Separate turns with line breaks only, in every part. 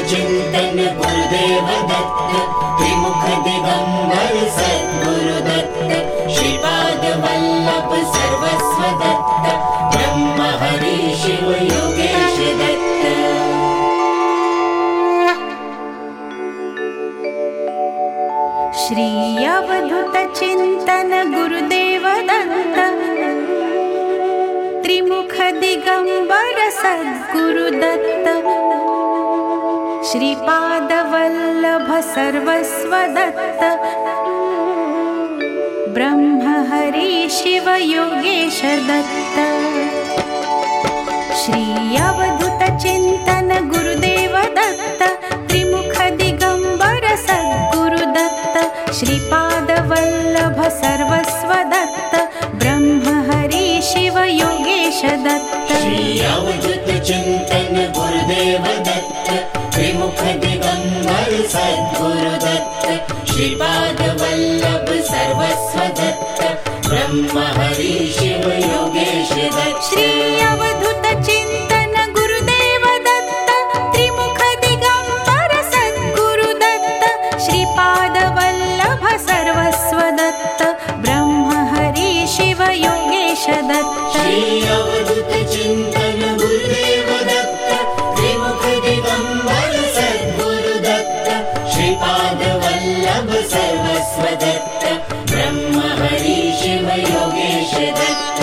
चिंतन गुरुदेव दत्त, त्रिमुख दिगंबर सद्गुरु दत्त, श्रीपाद वल्लभ सर्वस्व दत्त, ब्रह्म हरि शिव योगेश दत्त।
श्री अवधूत चिंतन गुरुदेव दत्त, त्रिमुख दिगंबर सद्गुरु दत्त, श्रीपाद वल्लभ सर्वस्व दत्त, ब्रह्म हरि शिव योगेश दत्त। श्री अवधूत चिंतन गुरुदेव दत्त, त्रिमुख दिगंबर सद्गुरु दत्त, श्रीपाद वल्लभ सर्वस्व दत्त, ब्रह्म हरि शिव योगेश दत्त।
श्री अवधूत चिंतन गुरुदेव दत्त, त्रिमुख दिगंबर सद्गुरु दत्त, श्रीपाद वल्लभ सर्वस्व दत्त, ब्रह्म हरि शिव योगेश दत्त।
श्री अवधूत चिंतन गुरुदेव दत्त, त्रिमुख दिगंबर सद्गुरु दत्त, श्रीपाद वल्लभ सर्वस्व दत्त, ब्रह्म हरि शिव योगेश दत्त।
श्री अवधूत चिंतन गुरुदेव दत्त, त्रिमुख दिगंबर सद्गुरु दत्त, श्रीपाद वल्लभ सर्वस्व दत्त, ब्रह्म हरि शिव योगेश दत्त।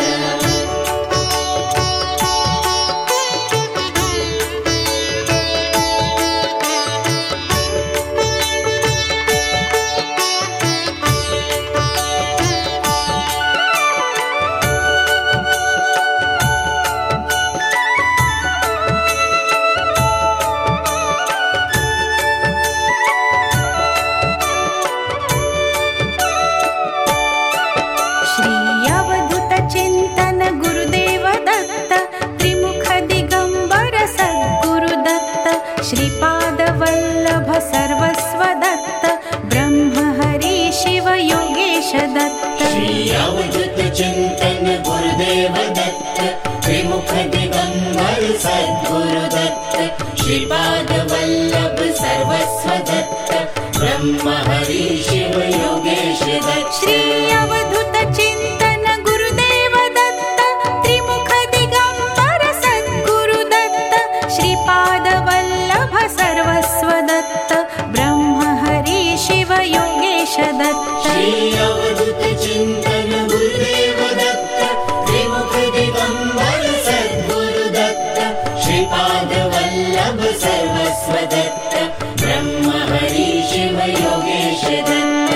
श्री अवधूत चिंतन गुरुदेव दत्त, त्रिमुख दिगंबर सद्गुरु दत्त, श्रीपाद वल्लभ सर्वस्व दत्त, ब्रह्म हरि शिव योगेश दत्त।
श्री अवधूत चिंतन गुरुदेव दत्त, त्रिमुख दिगंबर सद्गुरु दत्त, श्रीपाद वल्लभ सर्वस्व दत्त, ब्रह्म हरि शिव योगेश दत्त।
श्री अवधूत चिंतन गुरुदेव दत्त, त्रिमुख दिगंबर सद्गुरु दत्त, श्रीपाद वल्लभ सर्वस्व दत्त, ब्रह्म हरि शिव योगेश दत्त।
श्री अवधूत चिंतन गुरुदेव दत्त, त्रिमुख दिगंबर सद्गुरु दत्त, श्रीपाद वल्लभ सर्वस्व दत्त, ब्रह्म हरि शिव योगेश दत्त।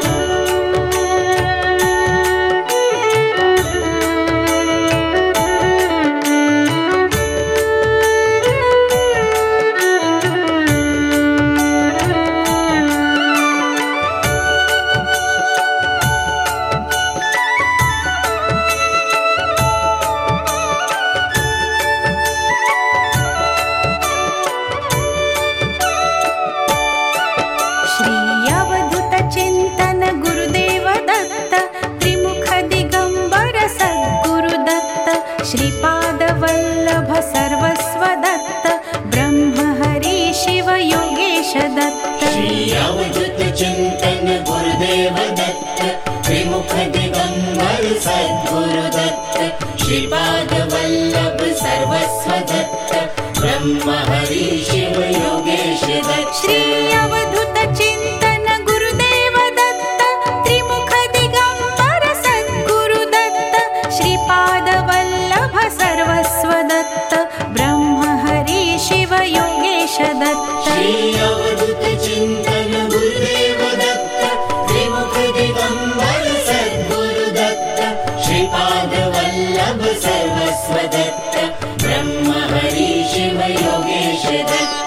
श्री अवधूत चिंतन गुरुदेव दत्त, त्रिमुख दिगंबर सद्गुरु दत्त, श्रीपाद वल्लभ सर्वस्व दत्त, ब्रह्म हरि शिव योगेश दत्त।
श्री अवधूत चिंतन गुरुदेव दत्त, त्रिमुख दिगंबर सद्गुरु दत्त, श्रीपाद वल्लभ सर्वस्व दत्त, ब्रह्म हरि शिव योगेश दत्त।
श्री अवधूत चिंतन गुरुदेव दत्त, त्रिमुख दिगंबर सद्गुरु दत्त, श्रीपाद वल्लभ सर्वस्व दत्त, ब्रह्म हरि शिव योगेश दत्त।
श्री अवधूत चिंतन गुरुदेव दत्त, त्रिमुख दिगंबर सद्गुरु दत्त, श्रीपाद वल्लभ सर्वस्व दत्त, ब्रह्म हरि शिव योगेश दत्त।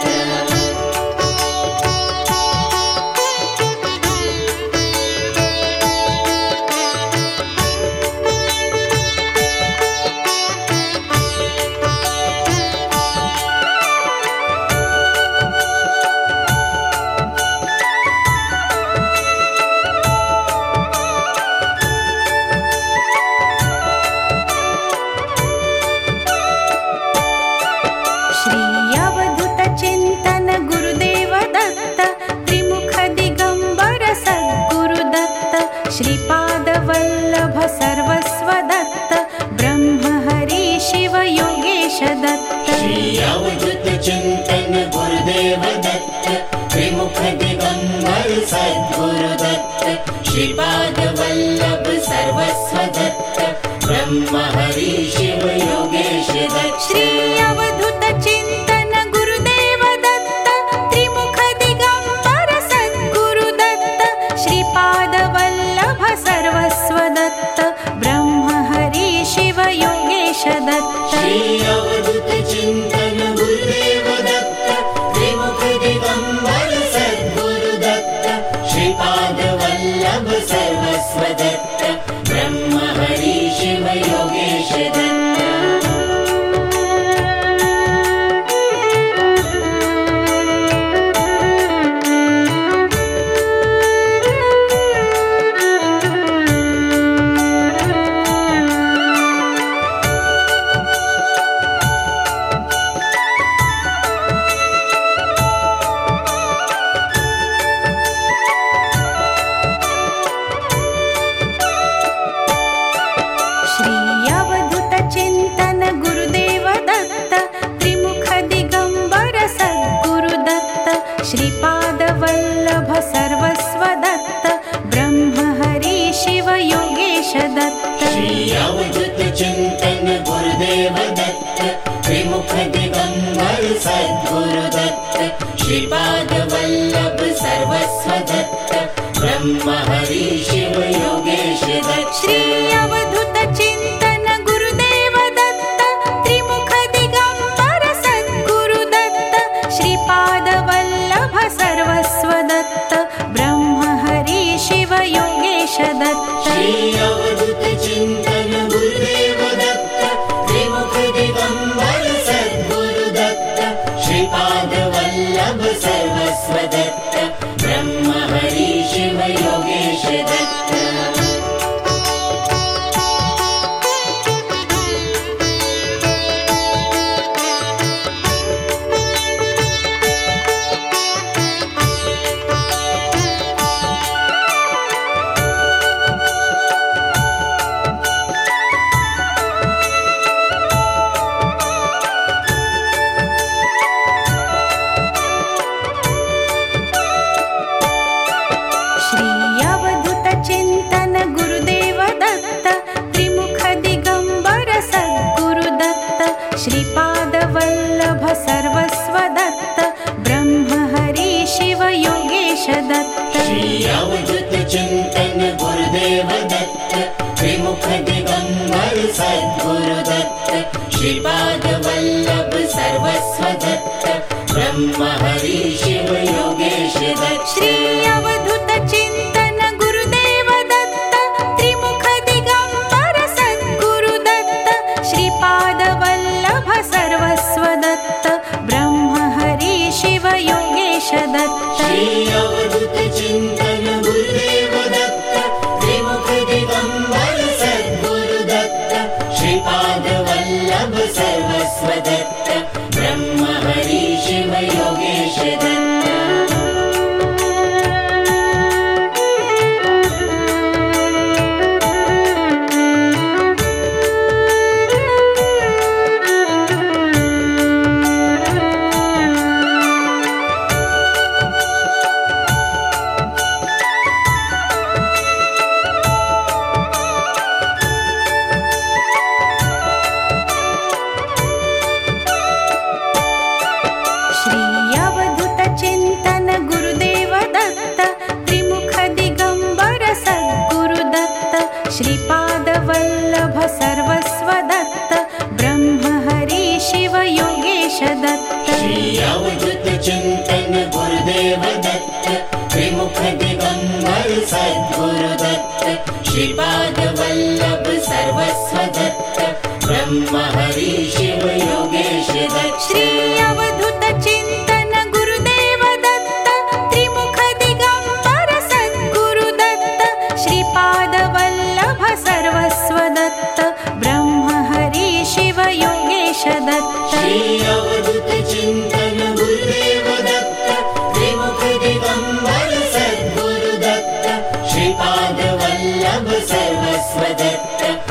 श्री अवधूत चिंतन गुरुदेव दत्त त्रिमुख दिगंबर सद्गुरु दत्त श्रीपाद वल्लभ सर्वस्व दत्त ब्रह्म हरि शिव योगेश दत्त
श्री अवधूत चिंतन गुरुदेव दत्त त्रिमुख दिगंबर सद्गुरु दत्त श्रीपाद वल्लभ सर्वस्व दत्त ब्रह्म हरि शिव योगेश दत्त
श्री अवधूत चिंतन गुरुदेव दत्त त्रिमुख दिगंबर सद्गुरु दत्त श्रीपाद वल्लभ सर्वस्व दत्त ब्रह्म हरि शिव योगेश दत्त
श्रीपाद वल्लभ सर्वस्व दत्त ब्रह्म हरि शिव योगेश दत्त
श्री अवधूत चिंतन गुरुदेव दत्त त्रिमुख दिगंबर सद्गुरु दत्त श्रीपाद वल्लभ सर्वस्व दत्त ब्रह्म हरि शिव योगेश दत्त
श्री अवधूत चिंतन गुरुदेव दत्त त्रिमुख दिगंबर सद्गुरु दत्त श्रीपाद वल्लभ सर्वस्व दत्त ब्रह्म हरि शिव योगेश दत्त
श्री अवधूत चिंतन गुरुदेव दत्त त्रिमुख दिगंबर सद्गुरु दत्त श्रीपाद वल्लभ सर्वस्व दत्त ब्रह्म हरि शिव योगेश दत्त
श्रीपाद वल्लभ सर्वस्व दत्त ब्रह्म हरि शिव योगेश दत्त
श्री अवधूत चिंतन गुरुदेव दत्त त्रिमुख दिगंबर सद्गुरु दत्त श्रीपाद वल्लभ सर्वस्व दत्त ब्रह्म हरि शिव योगेश दत्त
श्री अवधूत चिंतन गुरुदेव दत्त त्रिमुख दिगंबर सद्गुरु दत्त श्रीपाद वल्लभ सर्वस्व दत्त ब्रह्म हरि शिव योगेश दत्त
श्री अवधूत चिंतन गुरुदेव दत्त त्रिमुख दिगंबर सद्गुरु दत्त श्रीपाद वल्लभ सर्वस्व दत्त ब्रह्म हरि शिव योगेश दत्त
श्रीपाद वल्लभ सर्वस्व दत्त ब्रह्म हरि शिव योगेश दत्त
श्री अवधूत चिंतन गुरुदेव दत्त त्रिमुख दिगंबर सद्गुरु दत्त श्रीपाद वल्लभ सर्वस्व दत्त ब्रह्म हरि शिव योगेश दत्त
श्री अवधूत चिंतन गुरुदेव दत्त त्रिमुख दिगंबर सद्गुरु दत्त श्रीपाद वल्लभ सर्वस्व दत्त ब्रह्म हरि शिव योगेश दत्त
श्री अवधूत चिंतन गुरुदेव दत्त त्रिमुख दिगंबर सद्गुरु दत्त श्रीपाद वल्लभ सर्वस्व दत्त